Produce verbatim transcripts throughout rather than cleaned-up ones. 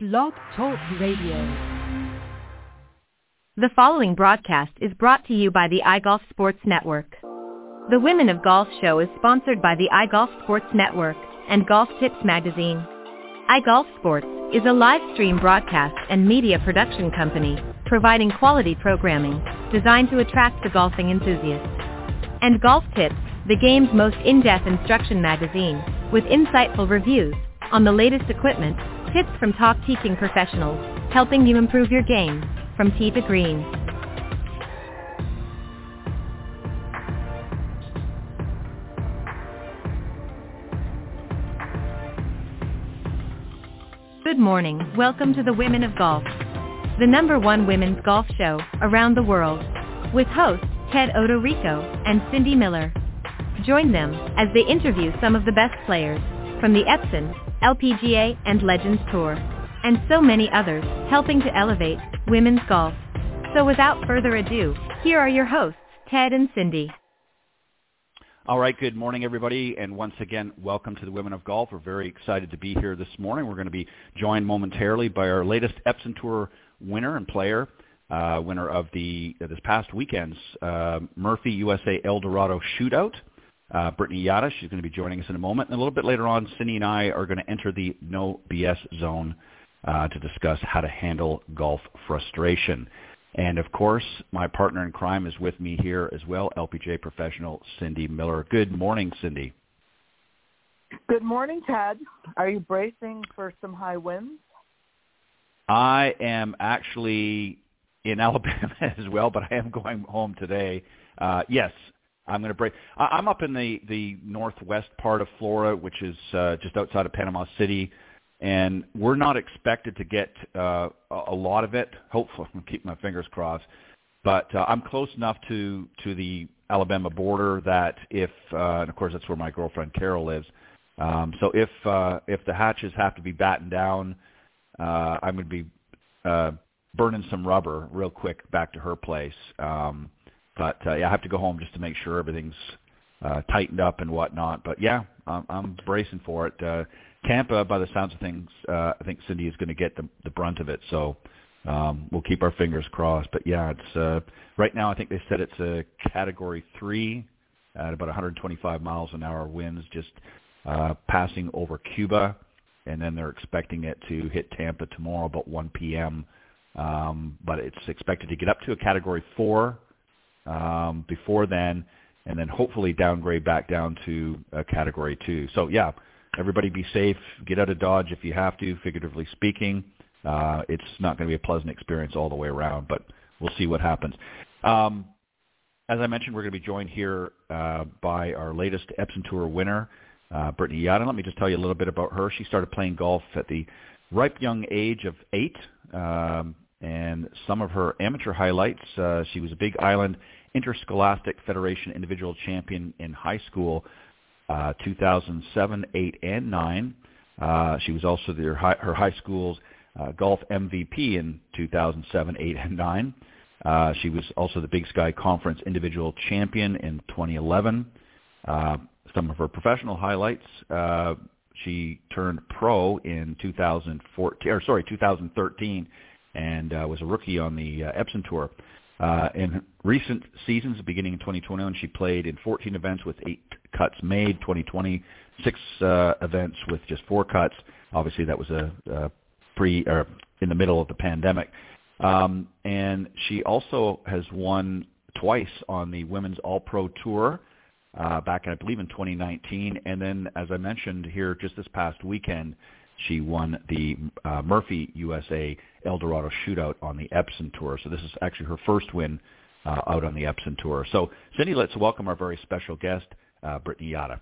Blog Talk Radio. The following broadcast is brought to you by the iGolf Sports Network. The Women of Golf show is sponsored by the iGolf Sports Network and Golf Tips Magazine. iGolf Sports is a live stream broadcast and media production company providing quality programming designed to attract the golfing enthusiast. And Golf Tips, the game's most in-depth instruction magazine, with insightful reviews on the latest equipment, tips from top teaching professionals, helping you improve your game from tee to green. Good morning. Welcome to the Women of Golf, the number one women's golf show around the world, with hosts Ted Odorico and Cindy Miller. Join them as they interview some of the best players from the Epson, L P G A, and Legends Tour, and so many others, helping to elevate women's golf. So without further ado, here are your hosts, Ted and Cindy. All right, good morning, everybody, and once again, welcome to the Women of Golf. We're very excited to be here this morning. We're going to be joined momentarily by our latest Epson Tour winner and player, uh, winner of the uh, this past weekend's uh, Murphy U S A Eldorado Shootout. Uh, Brittany Yada, she's going to be joining us in a moment. And a little bit later on, Cindy and I are going to enter the no B S zone uh, to discuss how to handle golf frustration. And, of course, my partner in crime is with me here as well, L P G A professional Cindy Miller. Good morning, Cindy. Good morning, Ted. Are you bracing for some high winds? I am actually in Alabama as well, but I am going home today. Uh, yes. I'm going to break. I'm up in the, the northwest part of Florida, which is uh, just outside of Panama City, and we're not expected to get uh, a lot of it. Hopefully, I'm keep my fingers crossed. But uh, I'm close enough to, to the Alabama border that if, uh, and of course that's where my girlfriend Carol lives. Um, so if uh, if the hatches have to be battened down, uh, I'm going to be uh, burning some rubber real quick back to her place. Um, But uh, yeah, I have to go home just to make sure everything's uh, tightened up and whatnot. But yeah, I'm, I'm bracing for it. Uh, Tampa, by the sounds of things, uh, I think Cindy is going to get the, the brunt of it. So um, we'll keep our fingers crossed. But yeah, it's uh, right now I think they said it's a Category three at about one hundred twenty-five miles an hour winds, just uh, passing over Cuba, and then they're expecting it to hit Tampa tomorrow about one p.m. Um, but it's expected to get up to a Category four. Um, before then, and then hopefully downgrade back down to uh, Category two. So, yeah, everybody be safe. Get out of Dodge if you have to, figuratively speaking. Uh, it's not going to be a pleasant experience all the way around, but we'll see what happens. Um, as I mentioned, we're going to be joined here uh, by our latest Epson Tour winner, uh, Brittany Yada. Let me just tell you a little bit about her. She started playing golf at the ripe young age of eight. Um, And some of her amateur highlights, uh, she was a Big Island Interscholastic Federation individual champion in high school, uh, two thousand seven, eight, and nine. Uh, she was also the, her, high, her high school's uh, golf M V P in two thousand seven, eight, and nine. Uh, she was also the Big Sky Conference individual champion in twenty eleven. Uh, some of her professional highlights, uh, she turned pro in two thousand fourteen, or sorry, two thousand thirteen. And uh, was a rookie on the uh, Epson Tour. Uh, in recent seasons, beginning in twenty twenty-one, she played in fourteen events with eight cuts made, twenty twenty, six uh, events with just four cuts. Obviously, that was a, a pre or in the middle of the pandemic. Um, and she also has won twice on the Women's All-Pro Tour uh, back, I believe, in twenty nineteen. And then, as I mentioned here just this past weekend, she won the uh, Murphy U S A Eldorado Shootout on the Epson Tour. So this is actually her first win uh, out on the Epson Tour. So, Cindy, let's welcome our very special guest, uh, Brittany Yada.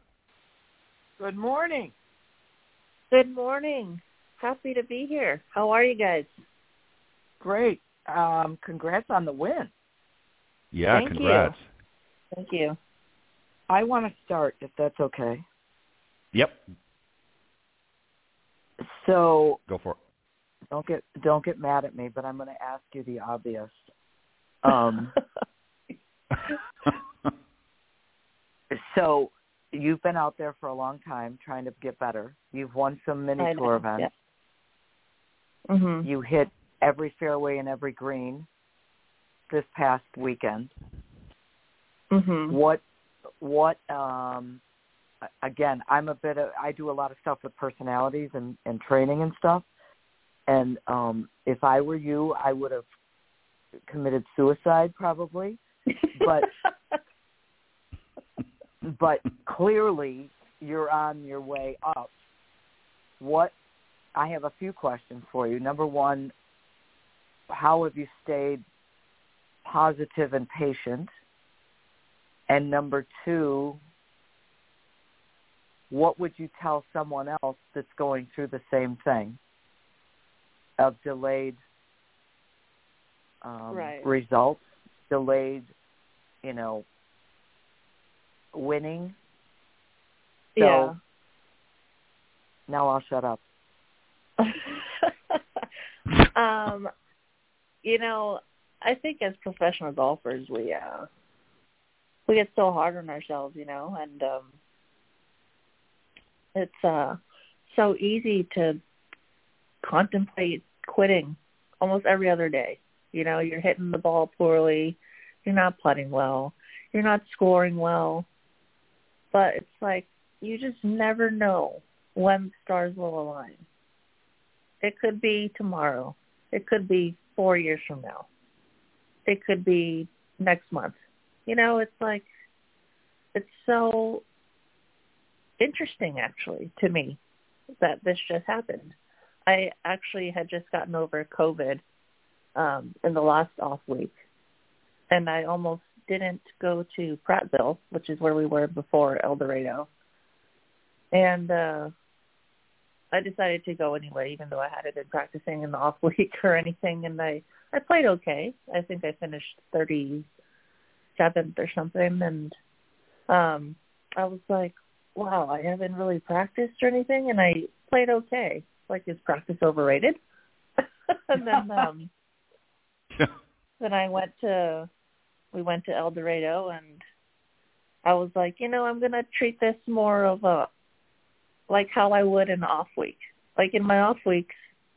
Good morning. Good morning. Happy to be here. How are you guys? Great. Um, congrats on the win. Yeah, Thank congrats. You. Thank you. I want to start, if that's okay. Yep. So go for it. Don't get don't get mad at me, but I'm going to ask you the obvious. Um, so you've been out there for a long time trying to get better. You've won some mini tour events. Mhm. You hit every fairway and every green this past weekend. Mhm. What, what, um, again, I'm a bit of, I do a lot of stuff with personalities and, and training and stuff. And um, if I were you, I would have committed suicide probably. But, but clearly you're on your way up. What, I have a few questions for you. Number one, how have you stayed positive and patient? And number two, what would you tell someone else that's going through the same thing of delayed um, right. results, delayed, you know, winning? So Yeah. Now I'll shut up. um, you know, I think as professional golfers, we uh, we get so hard on ourselves, you know, and um, it's uh, so easy to contemplate quitting almost every other day. You know, you're hitting the ball poorly, you're not putting well, you're not scoring well, but it's like you just never know when the stars will align. It could be tomorrow. It could be four years from now. It could be next month. You know, it's like, it's so interesting, actually, to me, that this just happened. I actually had just gotten over COVID um, in the last off week, and I almost didn't go to Prattville, which is where we were before El Dorado. And uh, I decided to go anyway, even though I hadn't been practicing in the off week or anything. And I, I played okay. I think I finished thirty-seventh or something. And um, I was like, wow, I haven't really practiced or anything. And I played okay. Like, is practice overrated? And then um, then I went to, we went to El Dorado, and I was like, you know, I'm going to treat this more of a, like how I would in the off week. Like in my off weeks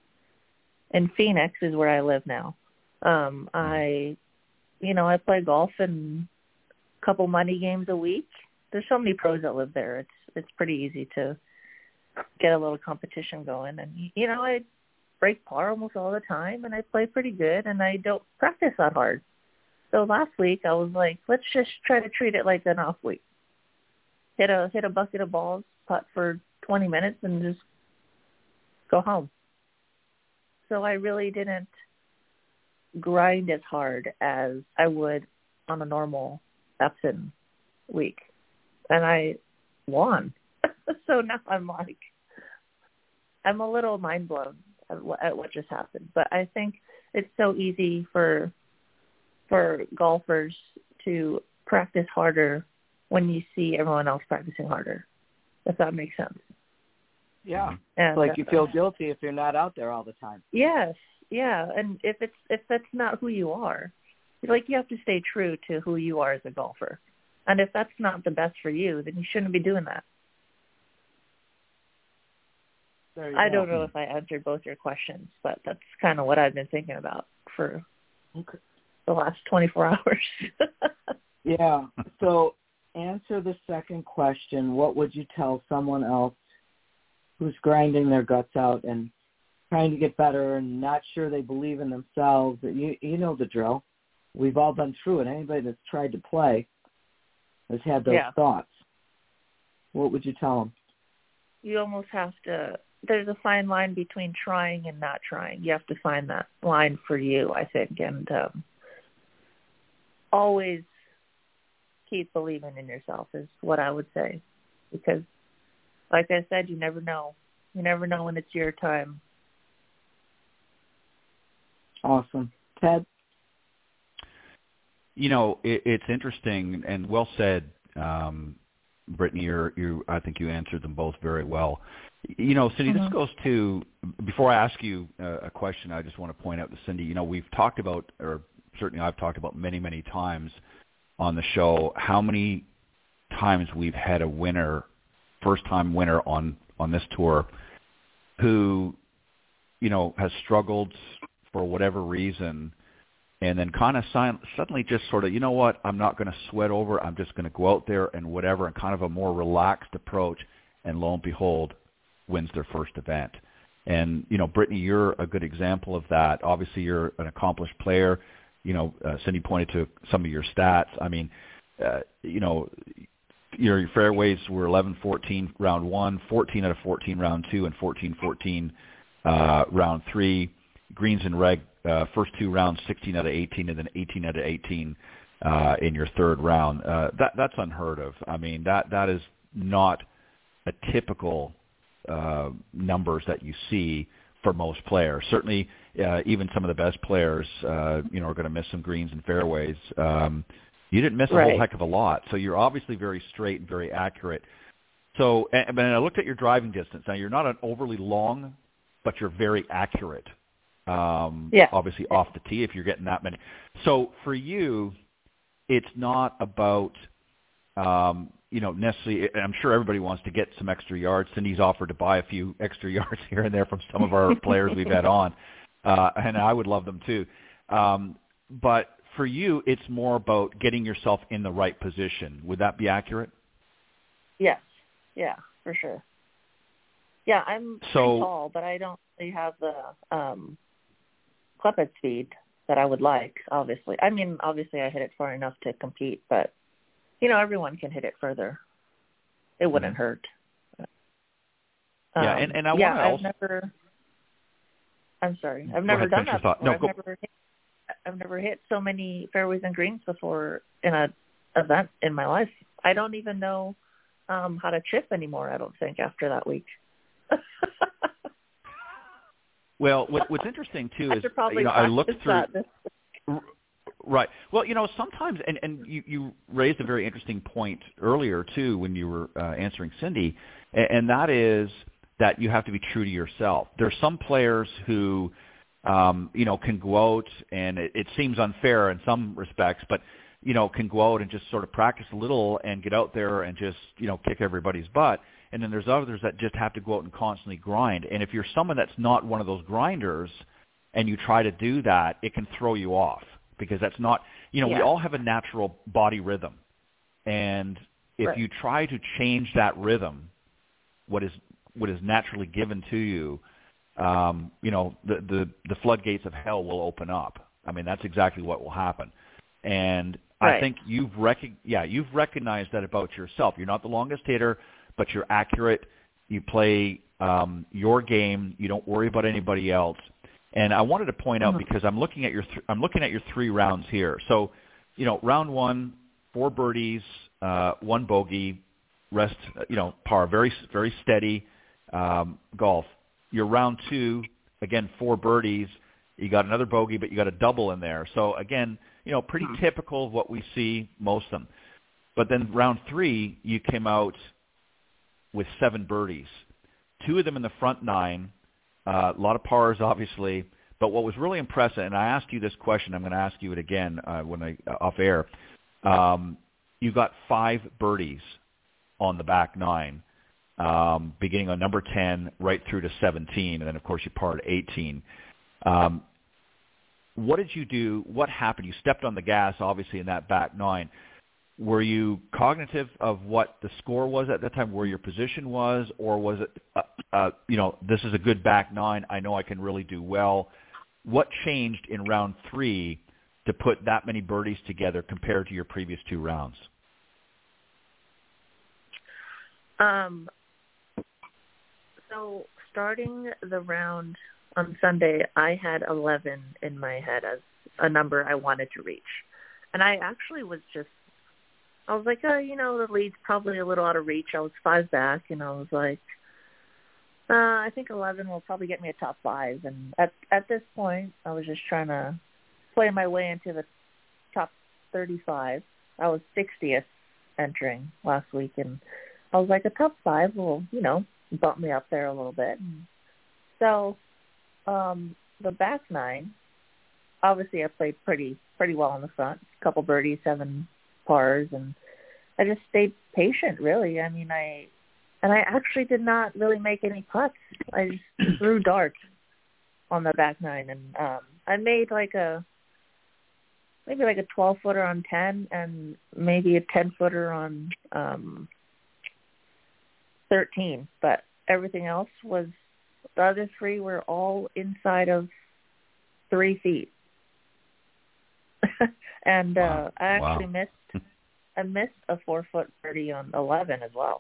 in Phoenix is where I live now. Um, I, you know, I play golf in a couple money games a week. There's so many pros that live there. It's it's pretty easy to get a little competition going. And, you know, I break par almost all the time, and I play pretty good, and I don't practice that hard. So last week I was like, let's just try to treat it like an off week. Hit a hit a bucket of balls, putt for twenty minutes, and just go home. So I really didn't grind as hard as I would on a normal Epson week. And I won. So now I'm like, I'm a little mind blown at what, at what just happened. But I think it's so easy for for golfers to practice harder when you see everyone else practicing harder, if that makes sense. Yeah. And, it's like you uh, feel guilty if you're not out there all the time. Yes, yeah. And if it's if that's not who you are, like, you have to stay true to who you are as a golfer. And if that's not the best for you, then you shouldn't be doing that. There you I go. don't know if I answered both your questions, but that's kind of what I've been thinking about for Okay. the last twenty-four hours. Yeah. So answer the second question. What would you tell someone else who's grinding their guts out and trying to get better and not sure they believe in themselves? You, you know the drill. We've all been through it. Anybody that's tried to play has had those Yeah. thoughts. What would you tell them? You almost have to, there's a fine line between trying and not trying. You have to find that line for you, I think, and um, always keep believing in yourself is what I would say. Because, like I said, you never know. You never know when it's your time. Awesome. Ted? You know, it, it's interesting and well said, um, Brittany. You're, you, I think you answered them both very well. You know, Cindy, Mm-hmm. this goes to, before I ask you uh, a question, I just want to point out to Cindy, you know, we've talked about, or certainly I've talked about many, many times on the show, how many times we've had a winner, first-time winner on, on this tour who, you know, has struggled for whatever reason, and then kind of suddenly just sort of, you know what, I'm not going to sweat over, I'm just going to go out there and whatever, and kind of a more relaxed approach, and lo and behold, wins their first event. And, you know, Brittany, you're a good example of that. Obviously, you're an accomplished player. You know, uh, Cindy pointed to some of your stats. I mean, uh, you know, your, your fairways were eleven fourteen round one, fourteen out of fourteen round two, and fourteen fourteen uh, round three. Greens and reg, uh, first two rounds, sixteen out of eighteen, and then eighteen out of eighteen uh, in your third round. Uh, that that's unheard of. I mean, that that is not a typical uh, numbers that you see for most players. Certainly, uh, even some of the best players, uh, you know, are going to miss some greens and fairways. Um, you didn't miss a right. whole heck of a lot, so you're obviously very straight and very accurate. So, and, and I looked at your driving distance. Now, you're not an overly long, but you're very accurate. Um, yeah. Obviously, off the tee if you're getting that many. So, for you, it's not about um, you know, necessarily, I'm sure everybody wants to get some extra yards. Cindy's offered to buy a few extra yards here and there from some of our players we've had on, uh, and I would love them too. Um, but for you, it's more about getting yourself in the right position. Would that be accurate? Yes. Yeah, for sure. Yeah, I'm so, pretty tall, but I don't really have the um, club head speed that I would like, obviously. I mean, obviously I hit it far enough to compete, but you know, everyone can hit it further. It wouldn't hurt. Um, yeah, and, and I yeah, want to I've also... never. I'm sorry, I've never ahead, done that before. No, I've go... never, hit, I've never hit so many fairways and greens before in a event in my life. I don't even know um, how to chip anymore. I don't think after that week. Well, what, what's interesting too I is, probably you know, I looked through. This. Right. Well, you know, sometimes, and, and you, you raised a very interesting point earlier, too, when you were uh, answering Cindy, and, and that is that you have to be true to yourself. There are some players who, um, you know, can go out, and it, it seems unfair in some respects, but, you know, can go out and just sort of practice a little and get out there and just, you know, kick everybody's butt. And then there's others that just have to go out and constantly grind. And if you're someone that's not one of those grinders and you try to do that, it can throw you off. Because that's not, you know, yeah. we all have a natural body rhythm. And if right. you try to change that rhythm, what is what is naturally given to you, um, you know, the, the, the floodgates of hell will open up. I mean, that's exactly what will happen. And right. I think you've rec- yeah, you've recognized that about yourself. You're not the longest hitter, but you're accurate. You play um, your game. You don't worry about anybody else. And I wanted to point out, because I'm looking at your th- I'm looking at your three rounds here. So, you know, round one, four birdies, uh, one bogey, rest, you know, par, very very steady um, golf. Your round two, again, four birdies. You got another bogey, but you got a double in there. So again, you know, pretty typical of what we see most of them. But then round three, you came out with seven birdies, two of them in the front nine. Uh, a lot of pars, obviously, but what was really impressive, and I asked you this question, I'm going to ask you it again uh, when I uh, off air. Um, you got five birdies on the back nine, um, beginning on number ten right through to seventeen, and then of course you parred eighteen. Um, what did you do? What happened? You stepped on the gas, obviously, in that back nine. Were you cognitive of what the score was at that time, where your position was, or was it, uh, uh, you know, this is a good back nine, I know I can really do well? What changed in round three to put that many birdies together compared to your previous two rounds? Um. So starting the round on Sunday, I had eleven in my head as a number I wanted to reach. And I actually was just, I was like, oh, you know, the lead's probably a little out of reach. I was five back, and I was like, uh, I think eleven will probably get me a top five. And at at this point, I was just trying to play my way into the top thirty-five. I was sixtieth entering last week, and I was like, a top five will, you know, bump me up there a little bit. So um, the back nine, obviously I played pretty pretty well in the front, a couple birdies, seven pars, and I just stayed patient, really. I mean, I and I actually did not really make any putts. I just threw darts. on the back nine, and um, I made like a maybe like a twelve footer on ten, and maybe a ten footer on um, thirteen. But everything else was the other three were all inside of three feet. and wow. uh, I actually wow. missed I missed a four foot birdie on eleven as well.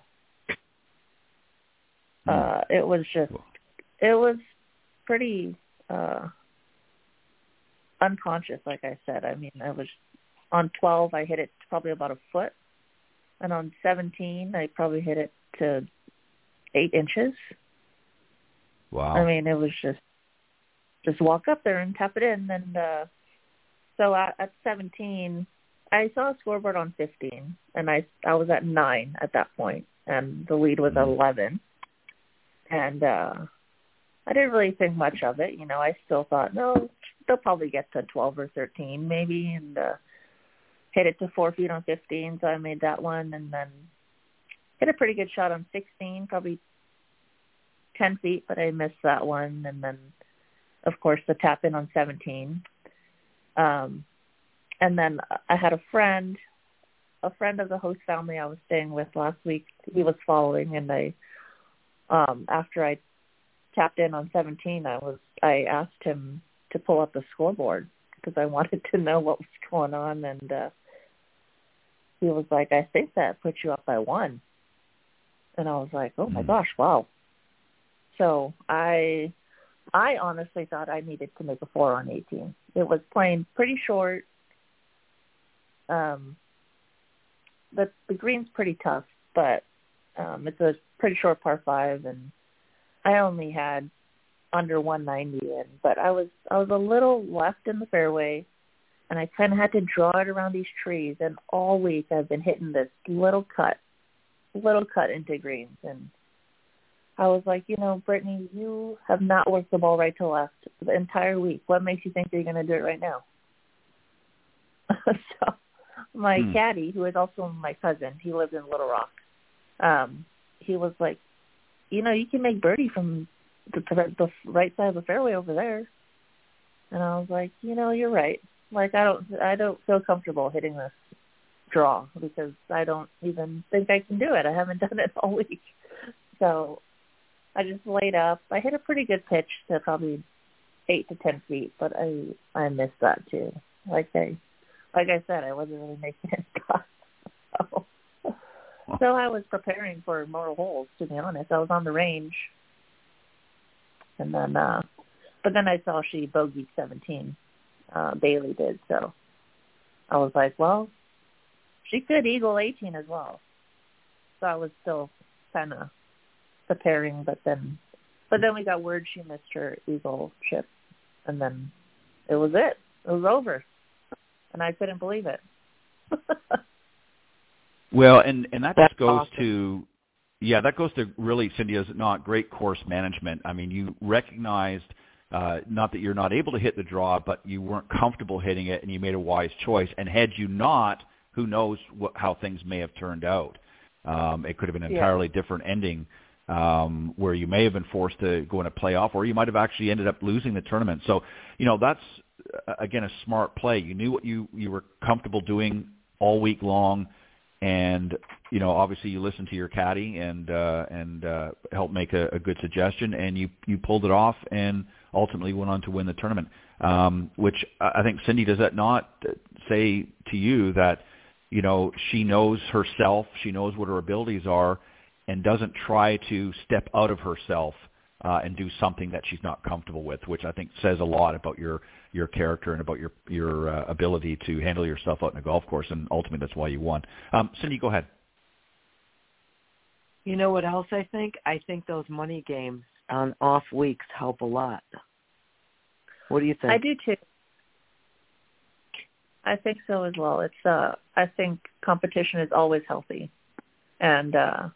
Hmm. Uh, it was just it was pretty uh, unconscious, like I said. I mean, I was on twelve, I hit it probably about a foot, and on seventeen, I probably hit it to eight inches. Wow. I mean, it was just just walk up there and tap it in, and uh, so at, at seventeen, I saw a scoreboard on fifteen, and I I was at nine at that point, and the lead was mm-hmm. eleven, and uh, I didn't really think much of it. You know, I still thought, no, they'll probably get to twelve or thirteen maybe, and uh, hit it to four feet on fifteen, so I made that one, and then hit a pretty good shot on sixteen, probably ten feet, but I missed that one, and then, of course, the tap in on seventeen. Um, and then I had a friend, a friend of the host family I was staying with last week. He was following, and I, um, after I tapped in on seventeen, I was I asked him to pull up the scoreboard because I wanted to know what was going on, and uh, he was like, "I think that put you up by one," and I was like, "Oh my gosh, wow!" So I, I honestly thought I needed to make a four on eighteen. It was playing pretty short. Um, the the green's pretty tough, but um, it's a pretty short par five, and I only had under one ninety in. But I was I was a little left in the fairway, and I kind of had to draw it around these trees. And all week I've been hitting this little cut, little cut into greens, and I was like, you know, Brittany, you have not worked the ball right to left the entire week. What makes you think that you're going to do it right now? So my hmm. caddy, who is also my cousin, he lives in Little Rock, um, he was like, you know, you can make birdie from the, the right side of the fairway over there. And I was like, you know, you're right. Like, I don't, I don't feel comfortable hitting this draw because I don't even think I can do it. I haven't done it all week. So I just laid up. I hit a pretty good pitch to probably eight to ten feet, but I I missed that too. Like I like I said, I wasn't really making it stop. So, so I was preparing for more holes. To be honest, I was on the range, and then uh, but then I saw she bogeyed seventeen. Uh, Bailey did, so I was like, well, she could eagle eighteen as well. So I was still kind of preparing, but then but then we got word she missed her eagle chip, and then it was it. It was over, and I couldn't believe it. Well, and and that That's just goes awesome. to, yeah, that goes to really, Cindy, is it not great course management? I mean, you recognized uh, not that you're not able to hit the draw, but you weren't comfortable hitting it, and you made a wise choice. And had you not, who knows what, how things may have turned out. Um, it could have been an Yeah. entirely different ending, um, where you may have been forced to go in a playoff, or you might have actually ended up losing the tournament. So, you know, that's, uh, again, a smart play. You knew what you, you were comfortable doing all week long, and, you know, obviously you listened to your caddy and uh, and uh, helped make a, a good suggestion, and you, you pulled it off and ultimately went on to win the tournament, um, which I think, Cindy, does that not say to you that, you know, she knows herself, she knows what her abilities are, and doesn't try to step out of herself uh, and do something that she's not comfortable with, which I think says a lot about your, your character and about your your uh, ability to handle yourself out in a golf course, and ultimately that's why you won. Um, Cindy, go ahead. You know what else I think? I think those money games on off weeks help a lot. What do you think? I do too. I think so as well. It's uh, I think competition is always healthy, and uh,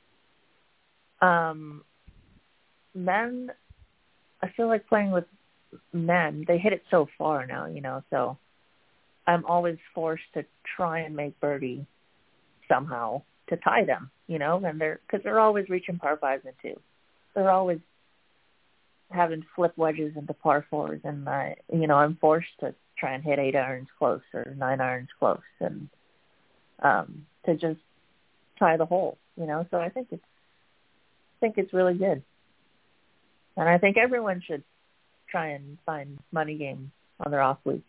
um, men. I feel like playing with men. They hit it so far now, you know. So I'm always forced to try and make birdie somehow to tie them, you know, and they're because they're always reaching par fives and two. They're always having flip wedges into par fours, and I, you know, I'm forced to try and hit eight irons close or nine irons close, and um, to just try the hole, you know. So I think it's, I think it's really good, and I think everyone should try and find money games on their off week.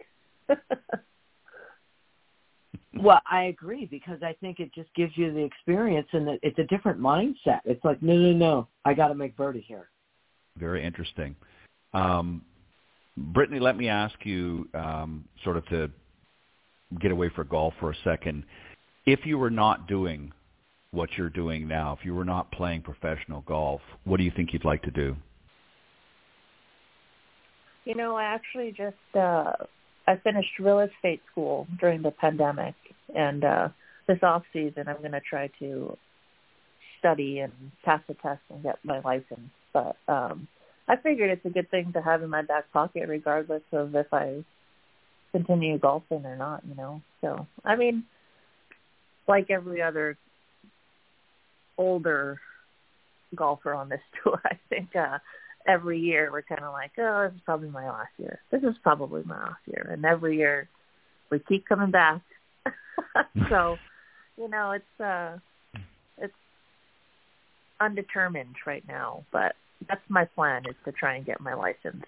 Well, I agree, because I think it just gives you the experience, and it's a different mindset. It's like, no, no, no, I got to make birdie here. Very interesting. Um, Brittany, let me ask you, um, sort of to get away from golf for a second. If you were not doing what you're doing now, if you were not playing professional golf, what do you think you'd like to do? You know, I actually just uh, I finished real estate school during the pandemic, and uh, this off season I'm going to try to study and pass the test and get my license. But um, I figured it's a good thing to have in my back pocket, regardless of if I continue golfing or not. You know, so I mean, like every other older golfer on this tour, I think uh, every year we're kind of like, oh, this is probably my last year. This is probably my last year. And every year we keep coming back. So, you know, it's uh, it's undetermined right now, but that's my plan, is to try and get my license.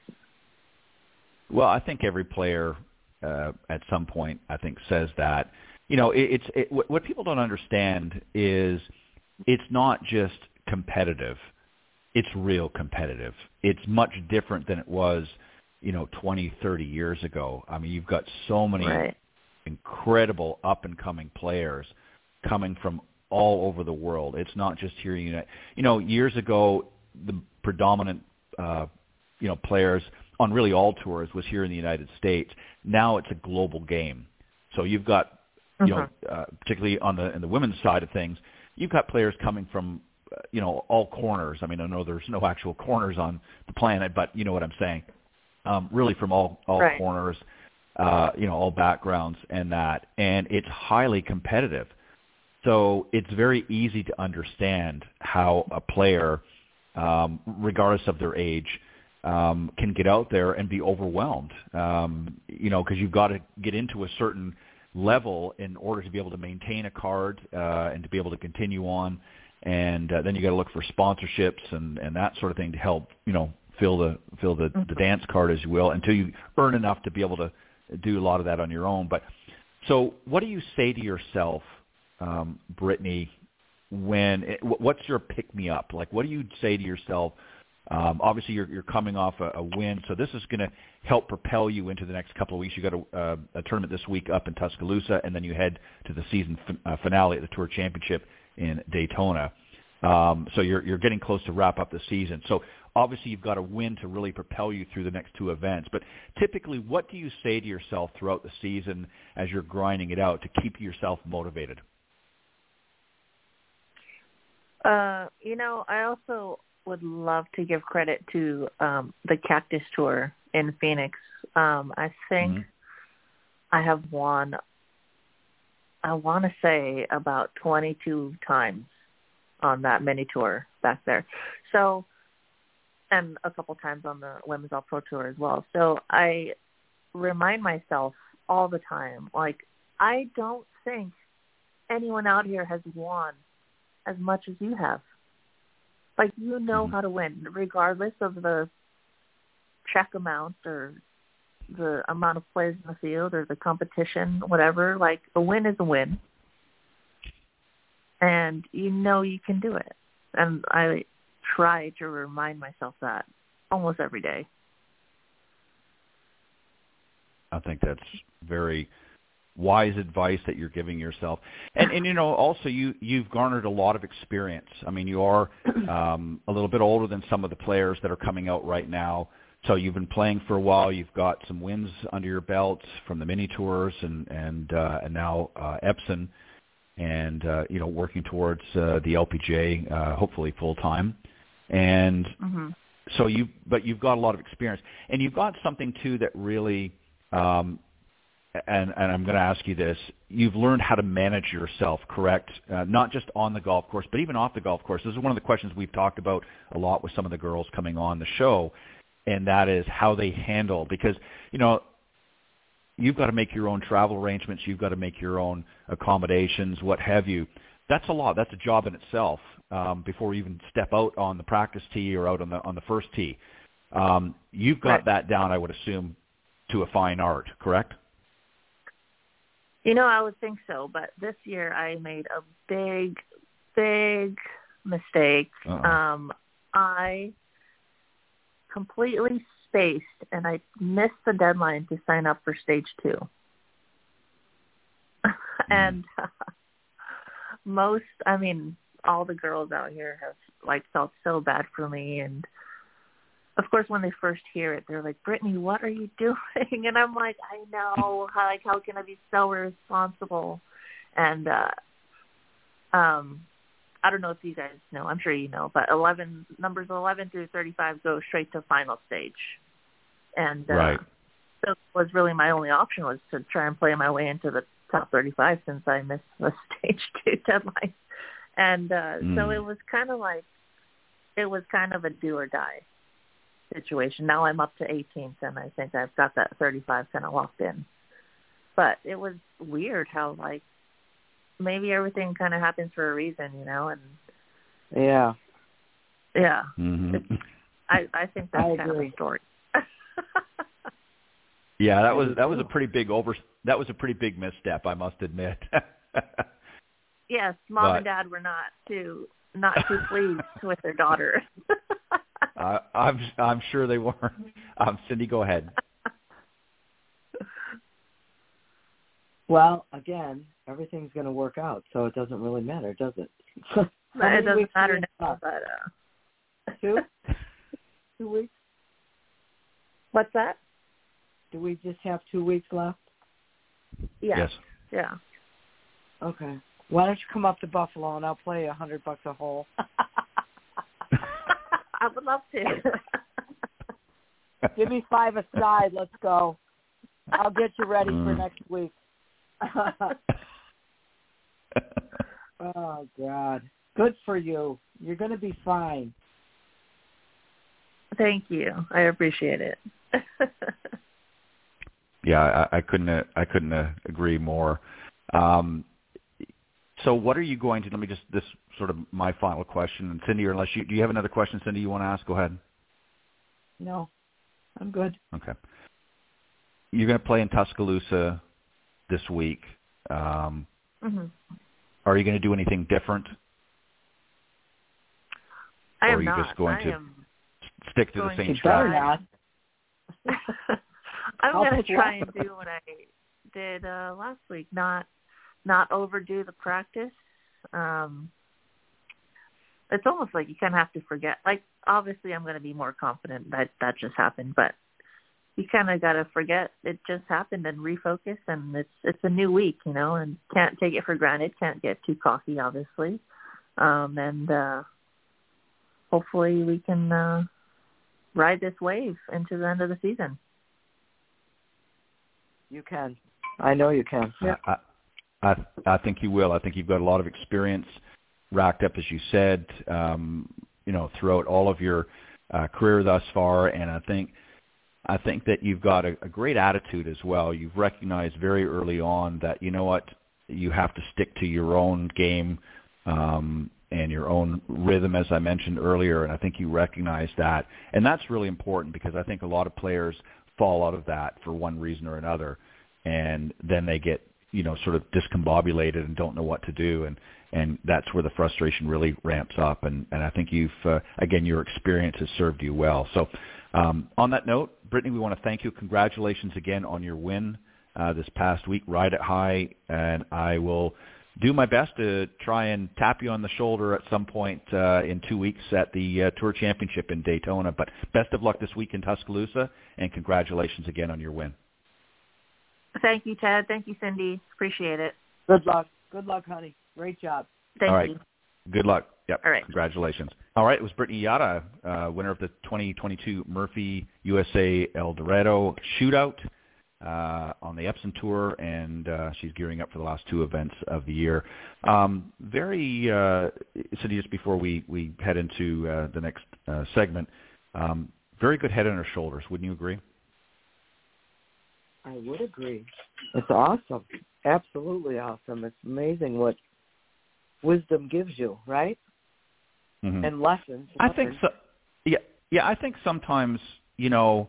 Well, I think every player uh, at some point, I think, says that. You know, it, it's it, what people don't understand is it's not just competitive. It's real competitive. It's much different than it was, you know, twenty, thirty years ago. I mean, you've got so many right. incredible up-and-coming players coming from all over the world. It's not just here in the United. You know, years ago, the predominant, uh, you know, players on really all tours was here in the United States. Now it's a global game. So you've got, you know, uh, particularly on the in the women's side of things, you've got players coming from, uh, you know, all corners. I mean, I know there's no actual corners on the planet, but you know what I'm saying. Um, really from all all right. corners, uh, you know, all backgrounds and that, and it's highly competitive. So it's very easy to understand how a player, um, regardless of their age, um, can get out there and be overwhelmed. Um, you know, because you've got to get into a certain level in order to be able to maintain a card uh, and to be able to continue on, and uh, then you got to look for sponsorships and, and that sort of thing to help, you know, fill the fill the, mm-hmm. the dance card, as you will, until you earn enough to be able to do a lot of that on your own. But so, what do you say to yourself, um, Brittany, when it, what's your pick me up? Like, what do you say to yourself? Um, obviously, you're, you're coming off a, a win, so this is going to help propel you into the next couple of weeks. You got a, uh, a tournament this week up in Tuscaloosa, and then you head to the season f- uh, finale at the Tour Championship in Daytona. Um, so you're you're getting close to wrap up the season. So obviously, you've got a win to really propel you through the next two events. But typically, what do you say to yourself throughout the season as you're grinding it out to keep yourself motivated? Uh, you know, I also would love to give credit to um, the Cactus Tour in Phoenix. Um, I think mm-hmm. I have won, I want to say, about twenty-two times on that mini tour back there. So, and a couple times on the Women's All Pro Tour as well. So I remind myself all the time, like, I don't think anyone out here has won as much as you have. Like, you know how to win, regardless of the check amount or the amount of players in the field or the competition, whatever. Like, a win is a win. And you know you can do it. And I try to remind myself that almost every day. I think that's very wise advice that you're giving yourself. And, and you know, also you, you've garnered a lot of experience. I mean, you are um, a little bit older than some of the players that are coming out right now. So you've been playing for a while. You've got some wins under your belt from the mini tours and, and, uh, and now uh, Epson and, uh, you know, working towards uh, the L P G A, uh, hopefully full time. And mm-hmm. so you, but you've got a lot of experience. And you've got something, too, that really um, – And, and I'm going to ask you this. You've learned how to manage yourself, correct? Uh, not just on the golf course, but even off the golf course. This is one of the questions we've talked about a lot with some of the girls coming on the show, and that is how they handle, because, you know, you've got to make your own travel arrangements, you've got to make your own accommodations, what have you. That's a lot. That's a job in itself um, before you even step out on the practice tee or out on the on the first tee. Um, you've got Right. that down, I would assume, to a fine art, correct? You know, I would think so, but this year I made a big, big mistake. Uh-oh. Um, I completely spaced, and I missed the deadline to sign up for stage two. and uh, most, I mean, all the girls out here have like felt so bad for me, and of course, when they first hear it, they're like, "Brittany, what are you doing?" And I'm like, "I know. How, like, how can I be so irresponsible?" And uh, um, I don't know if you guys know. I'm sure you know, but eleven numbers eleven through thirty-five go straight to final stage, and uh, Right. so it was really my only option was to try and play my way into the top thirty-five since I missed the stage two deadline, and uh, Mm. so it was kind of like it was kind of a do or die situation. Now I'm up to eighteenth, and I think I've got that thirty-five kind of locked in. But it was weird how, like, maybe everything kind of happens for a reason, you know, and Yeah. yeah, Mm-hmm. it's, I, I think that's I kind of agree. a story. Yeah, that was that was a pretty big over that was a pretty big misstep, I must admit. Yes, mom But- and dad were not too not too pleased with their daughter. I, I'm I'm sure they weren't. Um, Cindy, go ahead. Well, again, everything's going to work out, so it doesn't really matter, does it? How But many it doesn't weeks do matter we now. have? But uh, Two? Two weeks? what's that? Do we just have two weeks left? Yeah, Yes. yeah. Okay. Why don't you come up to Buffalo and I'll play a hundred bucks a hole? I would love to. Give me five aside. Let's go. I'll get you ready for Mm. next week. Oh, God. Good for you. You're going to be fine. Thank you. I appreciate it. Yeah, I, I couldn't uh, I couldn't uh, agree more. Um, so, what are you going to? Let me just this sort of my final question, and Cindy, or unless you do you have another question, Cindy, you want to ask? Go ahead. No, I'm good. Okay. You're going to play in Tuscaloosa this week. Um, hmm are you going to do anything different? I Or am are you not. just going I to am stick to the going same You to better track? not. I'm I'll going to try swap and do what I did uh, last week, not not overdo the practice. Um, it's almost like you kind of have to forget. Like, obviously, I'm going to be more confident that that just happened, but you kind of got to forget it just happened and refocus. And it's it's a new week, you know, and can't take it for granted. Can't get too cocky, obviously. Um, and uh, hopefully, we can uh, ride this wave into the end of the season. You can. I know you can. I, I, I I think you will. I think you've got a lot of experience racked up, as you said, um, you know, throughout all of your uh, career thus far, and I think I think that you've got a, a great attitude as well. You've recognized very early on that, you know what, you have to stick to your own game um, and your own rhythm, as I mentioned earlier, and I think you recognize that, and that's really important because I think a lot of players fall out of that for one reason or another, and then they get, you know, sort of discombobulated and don't know what to do, and and that's where the frustration really ramps up, and and I think you've uh, again, your experience has served you well. So um, on that note, Brittany, we want to thank you. Congratulations again on your win uh, this past week. Ride it high, and I will do my best to try and tap you on the shoulder at some point uh, in two weeks at the uh, Tour Championship in Daytona. But best of luck this week in Tuscaloosa, and congratulations again on your win. Thank you, Ted. Thank you, Cindy. Appreciate it. Good luck. Good luck, honey. Great job. Thank All right. you. Good luck. Yep. All right. Congratulations. All right. It was Brittany Yada, uh, winner of the twenty twenty-two Murphy U S A El Dorado Shootout uh, on the Epson Tour, and uh, she's gearing up for the last two events of the year. Um, very, uh, Cindy, just before we, we head into uh, the next uh, segment, um, very good head on her shoulders. Wouldn't you agree? I would agree. It's awesome. Absolutely awesome. It's amazing what wisdom gives you, right? Mm-hmm. And lessons. I think so. Yeah, yeah. I think sometimes, you know,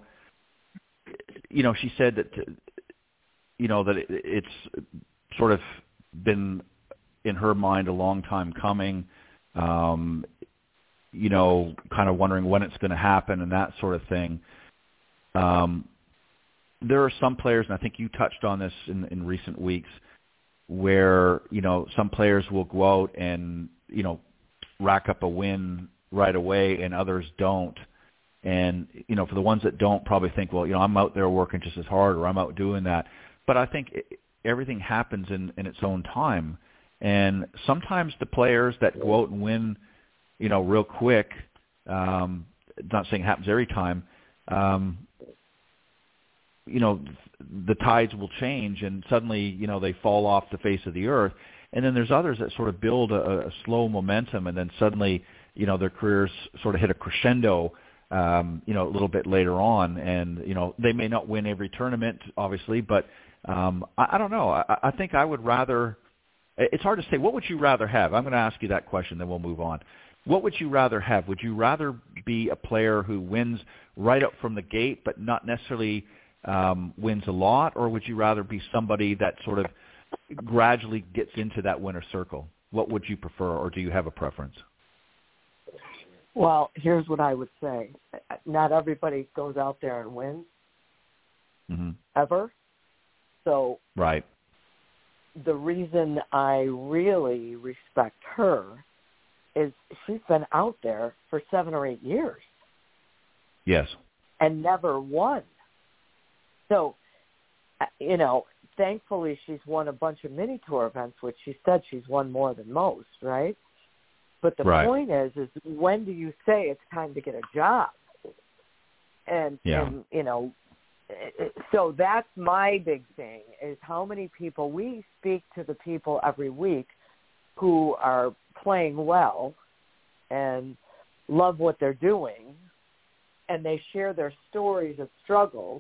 you know, she said that, you know, that it, it's sort of been in her mind a long time coming. Um, you know, kind of wondering when it's going to happen and that sort of thing. Um, there are some players, and I think you touched on this in, in recent weeks, where, you know, some players will go out and, you know, rack up a win right away and others don't. And, you know, for the ones that don't, probably think, well, you know, I'm out there working just as hard, or I'm out doing that. But I think it, everything happens in, in its own time. And sometimes the players that go out and win, you know, real quick, um, not saying it happens every time, um, you know, the tides will change and suddenly, you know, they fall off the face of the earth. And then there's others that sort of build a, a slow momentum, and then suddenly, you know, their careers sort of hit a crescendo, um, you know, a little bit later on. And, you know, they may not win every tournament, obviously, but um, I, I don't know. I, I think I would rather – it's hard to say. What would you rather have? I'm going to ask you that question, then we'll move on. What would you rather have? Would you rather be a player who wins right up from the gate but not necessarily um, wins a lot, or would you rather be somebody that sort of gradually gets into that winner's circle? What would you prefer, or do you have a preference? Well, here's what I would say. Not everybody goes out there and wins, mm-hmm. ever. So right. the reason I really respect her is she's been out there for seven or eight years. Yes. And never won. So, you know, thankfully she's won a bunch of mini tour events, which she said she's won more than most, right? But the right. point is, is when do you say it's time to get a job? And, yeah. and you know, so that's my big thing, is how many people, we speak to the people every week who are playing well and love what they're doing, and they share their stories of struggles,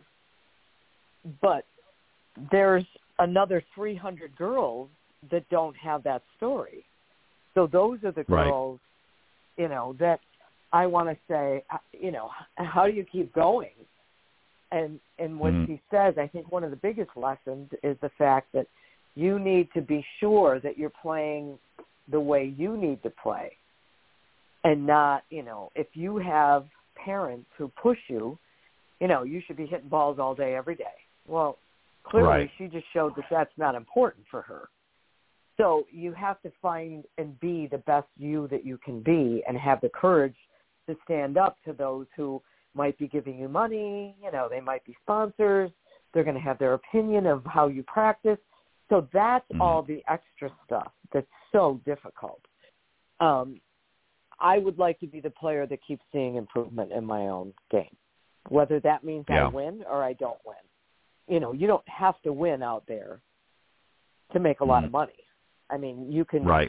but there's another three hundred girls that don't have that story. So those are the girls, right. you know, that I want to say, you know, how do you keep going? And and what mm-hmm. she says, I think one of the biggest lessons is the fact that you need to be sure that you're playing the way you need to play, and not, you know, if you have parents who push you, you know, you should be hitting balls all day, every day. Well, clearly right. she just showed that that's not important for her. So you have to find and be the best you that you can be, and have the courage to stand up to those who might be giving you money. You know, they might be sponsors. They're going to have their opinion of how you practice. So that's mm-hmm. all the extra stuff that's so difficult. Um, I would like to be the player that keeps seeing improvement in my own game, whether that means yeah. I win or I don't win. You know, you don't have to win out there to make a mm-hmm. lot of money. I mean, you can right.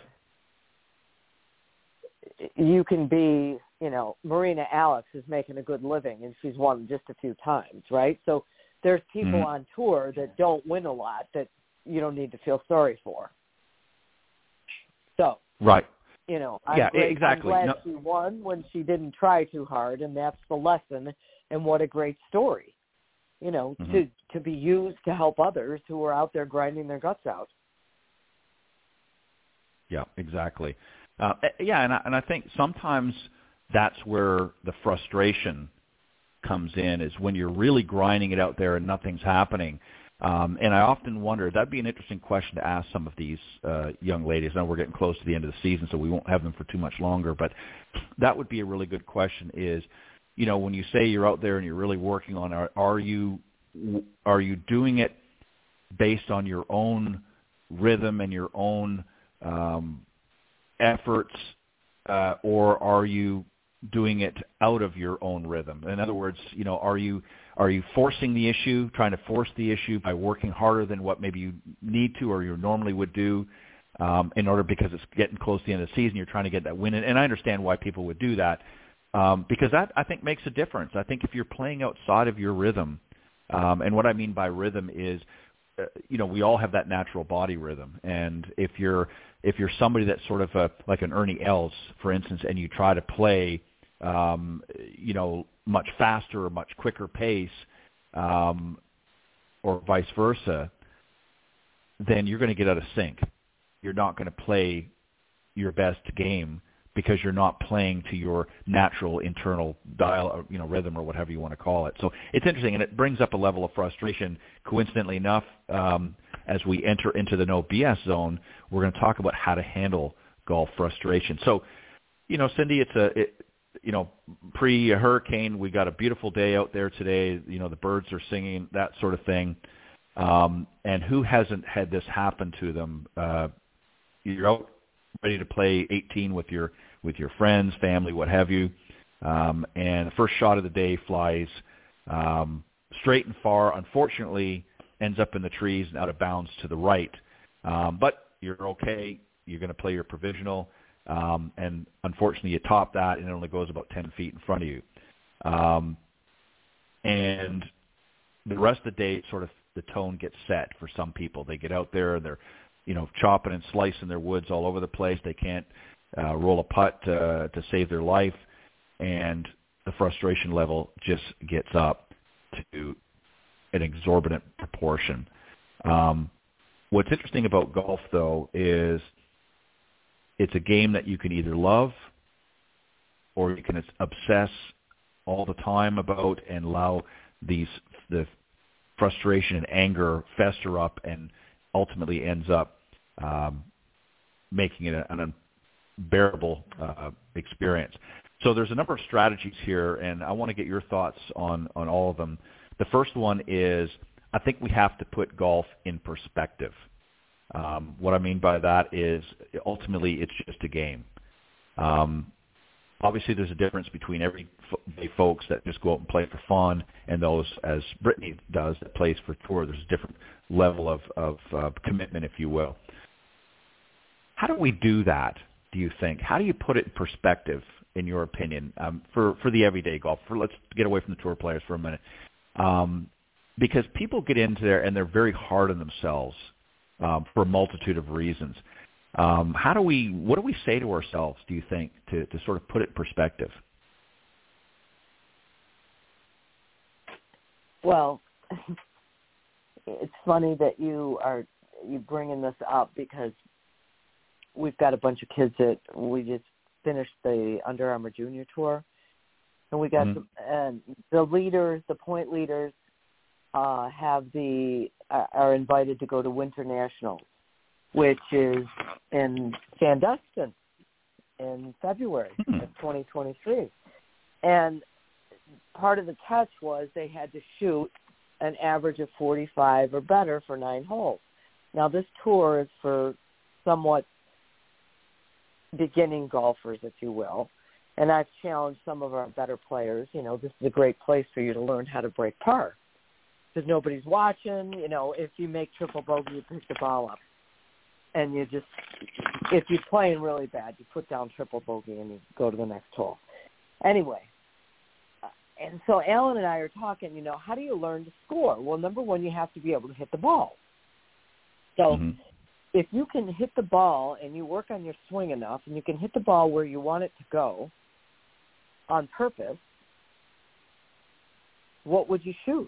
you can be, you know, Marina Alex is making a good living, and she's won just a few times, right? So there's people mm-hmm. on tour that don't win a lot that you don't need to feel sorry for. So, right. you know, I'm yeah, great, exactly. I'm glad no. she won when she didn't try too hard, and that's the lesson. And what a great story, you know, mm-hmm. to to be used to help others who are out there grinding their guts out. Yeah, exactly. Uh, yeah, and I, and I think sometimes that's where the frustration comes in, is when you're really grinding it out there and nothing's happening. Um, and I often wonder, that'd be an interesting question to ask some of these uh, young ladies. I know we're getting close to the end of the season, so we won't have them for too much longer, but that would be a really good question is, you know, when you say you're out there and you're really working on it, are you, are you doing it based on your own rhythm and your own um, efforts, uh, or are you doing it out of your own rhythm? In other words, you know, are you are you forcing the issue, trying to force the issue by working harder than what maybe you need to or you normally would do, um, in order, because it's getting close to the end of the season, you're trying to get that win? And I understand why people would do that. um, because that, I think, makes a difference. I think if you're playing outside of your rhythm, um, and what I mean by rhythm is, uh, you know, we all have that natural body rhythm. And if you're if you're somebody that's sort of a, like an Ernie Els, for instance, and you try to play, um, you know, much faster or much quicker pace, um, or vice versa, then you're going to get out of sync. You're not going to play your best game because you're not playing to your natural internal dial, or, you know, rhythm or whatever you want to call it. So it's interesting, and it brings up a level of frustration. Coincidentally enough, um, as we enter into the no B S zone, we're going to talk about how to handle golf frustration. So, you know, Cindy, it's a, it, you know, pre-hurricane, we got a beautiful day out there today. You know, the birds are singing, that sort of thing. Um, and who hasn't had this happen to them? Uh, you're out ready to play eighteen with your with your friends, family, what have you, um, and the first shot of the day flies um, straight and far. Unfortunately, ends up in the trees and out of bounds to the right. Um, but you're okay. You're going to play your provisional, um, and unfortunately, you top that, and it only goes about ten feet in front of you. Um, and the rest of the day, sort of the tone gets set for some people. They get out there and they're, you know, chopping and slicing their woods all over the place. They can't uh, roll a putt uh, to save their life, and the frustration level just gets up to an exorbitant proportion. Um, what's interesting about golf, though, is it's a game that you can either love or you can obsess all the time about and allow these the frustration and anger fester up and ultimately ends up um, making it an unbearable uh, experience. So there's a number of strategies here, and I want to get your thoughts on, on all of them. The first one is I think we have to put golf in perspective. Um, what I mean by that is ultimately it's just a game. Um, obviously, there's a difference between everyday folks that just go out and play for fun and those, as Brittany does, that plays for tour. There's a different level of, of uh, commitment, if you will. How do we do that, do you think? How do you put it in perspective, in your opinion, um, for, for the everyday golf? For, let's get away from the tour players for a minute. Um, because people get into there and they're very hard on themselves um, for a multitude of reasons. Um, how do we, what do we say to ourselves, do you think, to, to sort of put it in perspective? Well, it's funny that you are you bringing this up because we've got a bunch of kids that we just finished the Under Armour Junior Tour, and we got mm-hmm. some, and the leaders, the point leaders, uh, have the uh, are invited to go to Winter Nationals, which is in Sandusky in February mm-hmm. of twenty twenty-three. And part of the catch was they had to shoot an average of forty-five or better for nine holes. Now, this tour is for somewhat beginning golfers, if you will, and I've challenged some of our better players. You know, this is a great place for you to learn how to break par because nobody's watching. You know, if you make triple bogey, you pick the ball up. And you just, if you're playing really bad, you put down triple bogey and you go to the next hole. Anyway, and so Alan and I are talking, you know, how do you learn to score? Well, number one, you have to be able to hit the ball. So mm-hmm. if you can hit the ball and you work on your swing enough and you can hit the ball where you want it to go on purpose, what would you shoot?